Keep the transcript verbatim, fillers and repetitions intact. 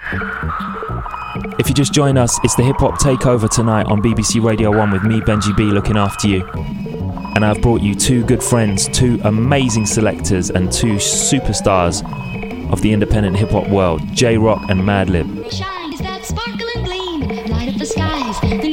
If you just join us, it's the Hip Hop Takeover tonight on B B C Radio one with me, Benji B, looking after you. And I've brought you two good friends, two amazing selectors and two superstars of the independent hip hop world, J-Rock and Madlib. Shine is that sparkle and gleam, light up the skies.